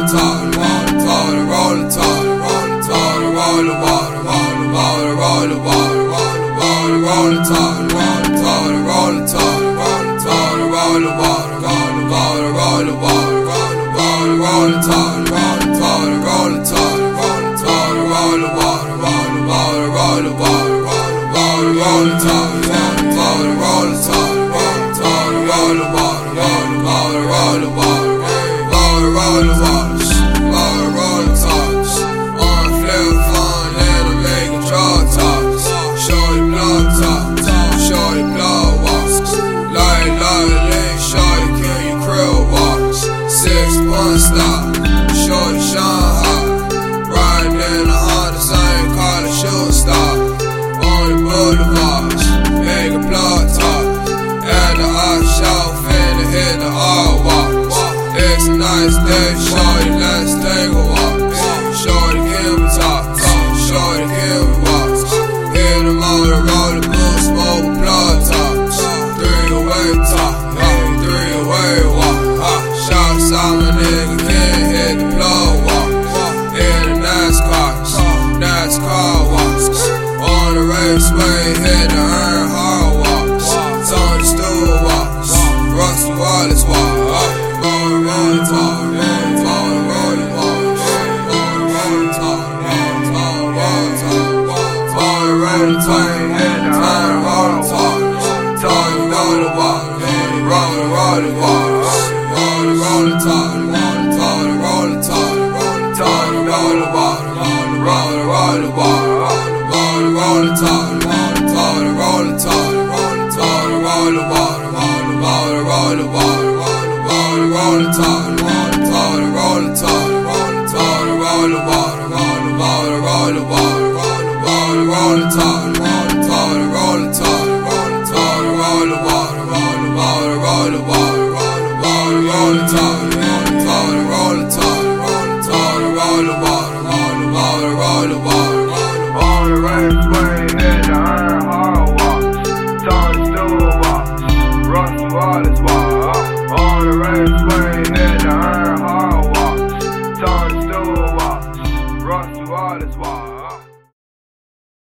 top, roll the top, roll the top, roll the water, roll the water, roll the water, roll the water, roll the top, roll the top, roll the top, roll the top, roll the water, roll the water, roll the water, roll the water, roll the top, roll the top, roll the top, roll the top, roll the water, roll the water, roll the water, roll the water, roll the top, roll the top, roll the top, roll the top, roll the water, roll the water, roll the water, roll the water, roll the tops, on flip phone, let them make a draw tops, shorty block tops, shorty block walks, light, shorty kill your krill walks, 6-point stop, shorty shine hot, riding in the Honda, same car the shooting star, on the boulevards, make a block top, at the hot shop, finna hit the hard walk. It's a nice day, shorty, let's take a walk.